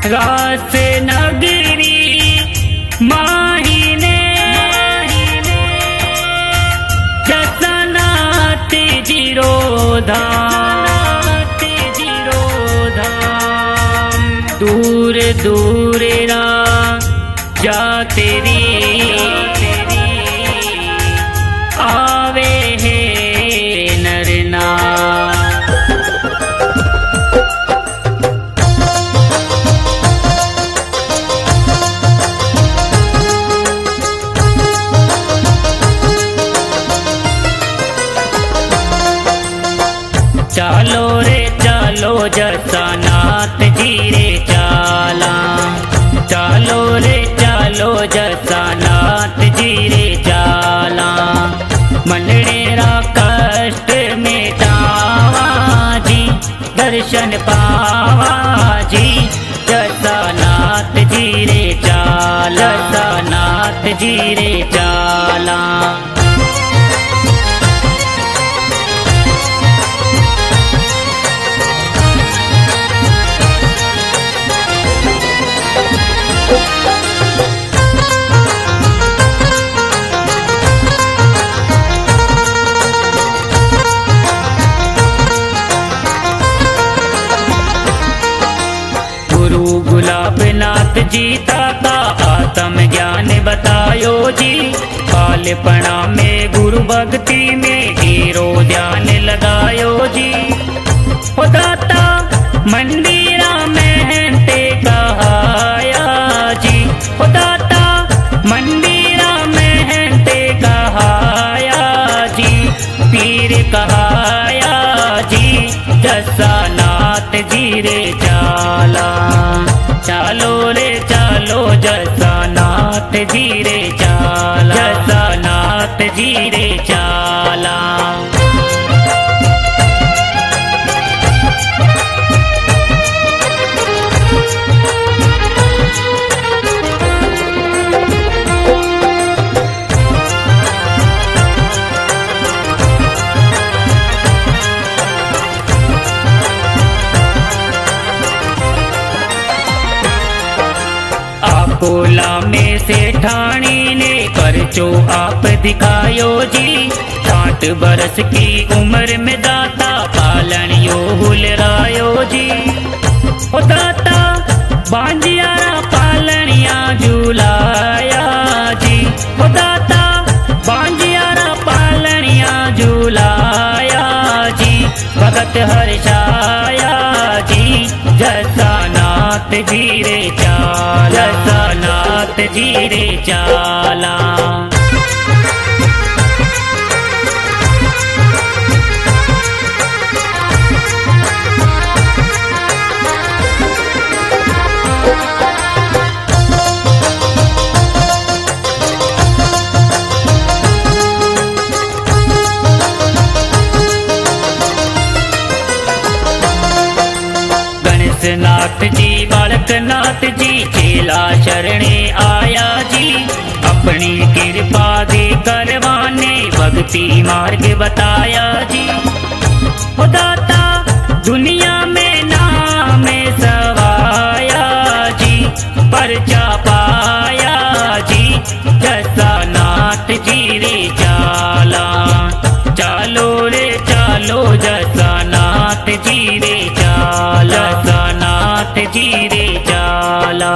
रास नगरी माहिने जसनाथ जीरो धाम दूर दूर रा जा तेरी आवे है नरना। चालो रे चालो जसनाथ जी रे चाला, चालो रे चालो जसनाथ जी रे चाला। मनड़ेरा कष्ट मिटावा जी, दर्शन पावा जी, जसनाथ जी रे चाला, जसनाथ जी रे चाला। गुरु गुलाबनाथ जी ताका आत्म ज्ञान बतायो जी। बालपणा में गुरु भक्ति में हीरो ध्यान लगायो जी। ओ दाता मंदिरा महंते कहाया जी, ओ दाता मंदिरा महंते कहाया जी। पीर कहाया जी, जसनाथ जी रे चाला, चालो रे चालो जसनाथ जी रे चाला, जसनाथ जी रे चाला। कोला में से ठाणी ने परचो आप दिखायो जी। 60 बरस की उम्र में दाता पालन यो हुलरायो जी। ओ दाता बांजियारा पालनिया झूलाया जी, ओ दाता बांजियारा पालनिया झूलाया जी। भगत हर्षाया जी, जसनाथ जी रे चाला, जसनाथ जी रे चाला। नाथ जी बालकनाथ जी चेला शरणे आया जी। अपनी कृपा दे करवाने भक्ति मार्ग बताया जी। ओ दाता दुनिया में नाम सवाया जी, परचा पाया जी, जसनाथ जी रे चाला। चालो रे चालो जसनाथ जी रे चाला, जसनाथ जी रे चाला।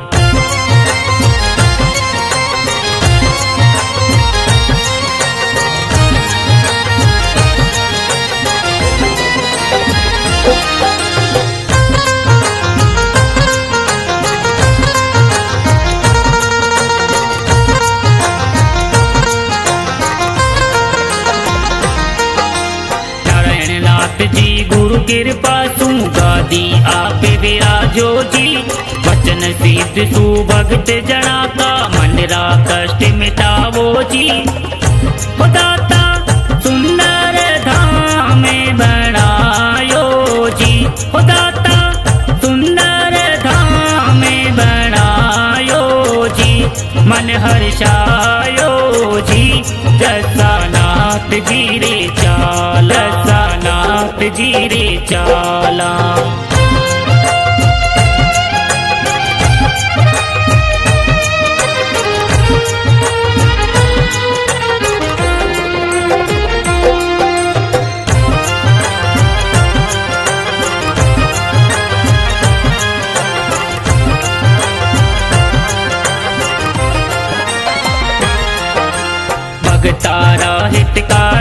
जी गुरु कृपा सु गादी आप विराजो जी। वचन सिद्ध सुभगत जना का मनरा कष्ट मिटावो जी। ओ दाता सुंदर धाम बनायो जी, ओ दाता सुंदर धाम बनायो जी। मन हर्षायो जी, जसनाथ जी रे चाला, जसनाथ जी रे चाला।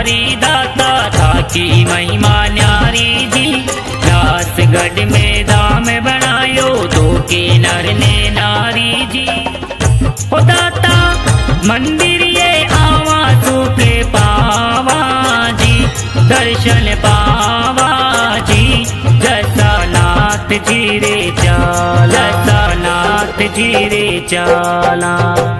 भिखारी दाता था की महिमा न्यारी जी। रासगढ़ में धाम बनायो दो के नर ने नारी जी। ओ दाता मंदिर ये आवा के पावा जी, दर्शन पावा जी। जैसा नाथ जी रे चाला, जैसा नाथ जी रे चाला।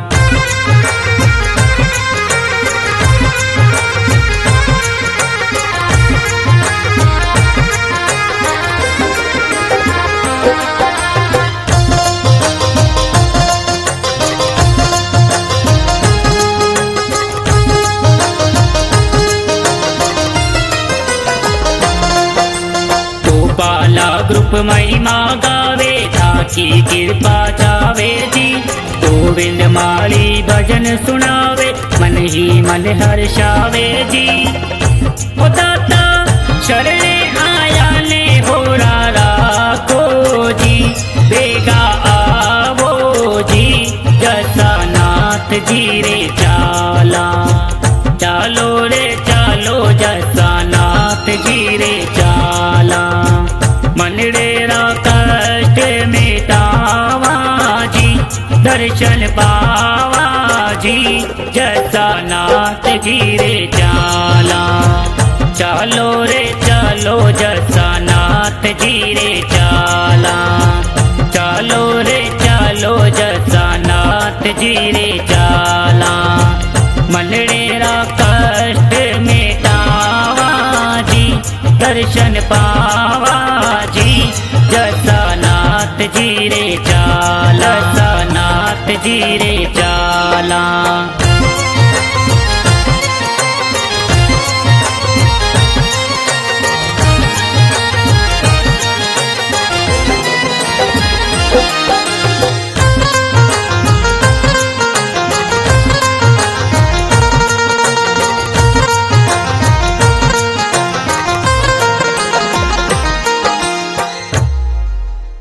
बाला ग्रुप महिमा गावे ताकि कृपा चावे जी। गोविंद माली भजन सुनावे मन ही मन हर्षावे जी। ओ दाता शरणे आया ने हो राखो जी, बेगा आवो जी। जैसा नाथ जी रे चाला, चालो रे चालो जैसा नाथ जी रे चाला। मनडेरा कष्ट मिटावा जी, दर्शन पावा जी। जैसा नाथ जी रे चाला, चालो रे चालो जैसा नाथ जी रे चाला। चालो रे चालो जैसा नाथ जी रे चाला। मनडेरा कष्ट मिटावा जी, दर्शन पावा जी। जैसा नाथ जी रे चाला, जैसा नाथ जी रे चाला।